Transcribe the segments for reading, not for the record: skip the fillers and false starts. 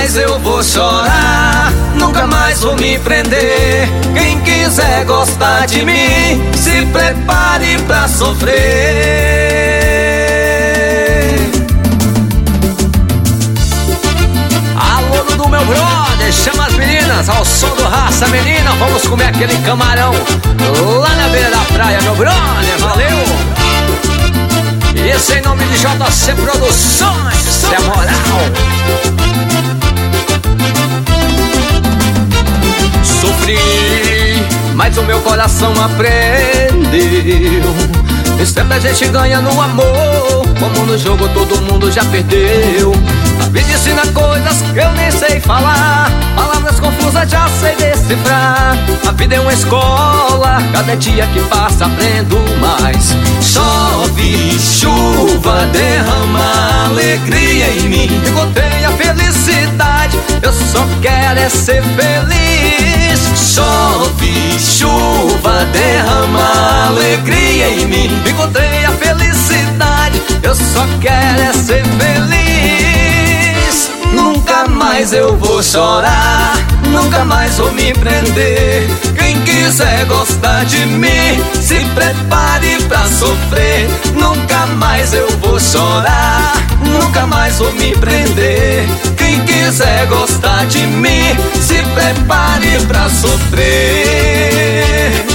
mais eu vou chorar, nunca mais vou me prender. Quem quiser gostar de mim, se prepare pra sofrer. Alô do meu brother, chama as meninas ao som do Raça Menina. Vamos comer aquele camarão lá na beira da praia, meu brother, valeu! Isso em nome de JC Produções, é moral. Sofri, mas o meu coração aprendeu. Sempre a gente ganha no amor, como no jogo todo mundo já perdeu. A vida ensina coisas que eu nem sei falar, palavras confusas já sei decifrar. A vida é uma escola, cada dia que passa aprendo mais. Chove, chuva, derrama alegria em mim. Encontrei a felicidade, eu só quero é ser feliz. Chove, chuva, derrama alegria em mim. Encontrei a felicidade, eu só quero é ser feliz. Nunca mais eu vou chorar, nunca mais vou me prender. Quem quiser gostar de mim, se prepare pra sofrer. Nunca mais eu vou chorar, nunca mais vou me prender. Quem quiser gostar de mim, se prepare pra sofrer.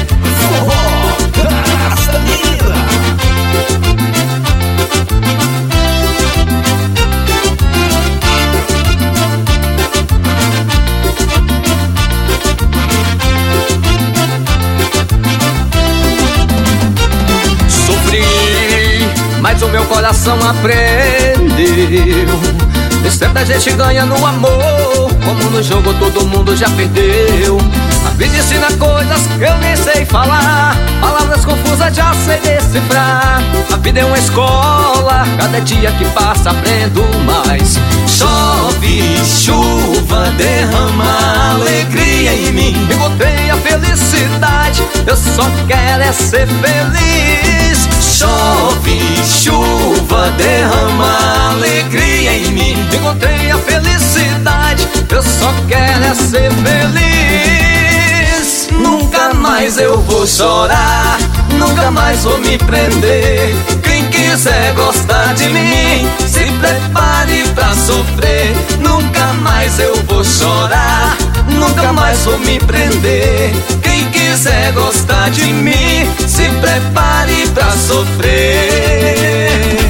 Mas o meu coração aprendeu. Sempre a gente ganha no amor, como no jogo todo mundo já perdeu. A vida ensina coisas que eu nem sei falar, palavras confusas já sei decifrar. A vida é uma escola, cada dia que passa aprendo mais. Chove, chuva, derrama alegria em mim. Encontrei a felicidade, eu só quero é ser feliz. Chove, chuva, derrama alegria em mim. Encontrei a felicidade, eu só quero é ser feliz. Nunca mais eu vou chorar, nunca mais vou me prender. Quem quiser gostar de mim, se prepare pra sofrer. Nunca mais eu vou chorar, nunca mais vou me prender. Quem quiser gostar de mim, se prepare pra sofrer.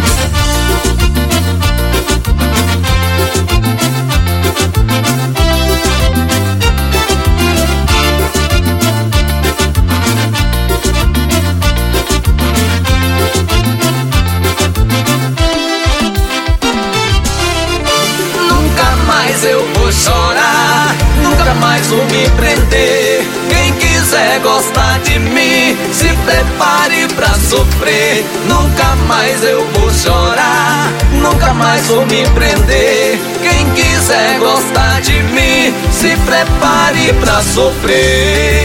Nunca mais eu vou chorar, nunca mais vou me prender. Quem quiser gostar de mim, se prepare pra sofrer. Nunca mais eu vou chorar, nunca mais vou me prender. Quem quiser gostar de mim, se prepare pra sofrer.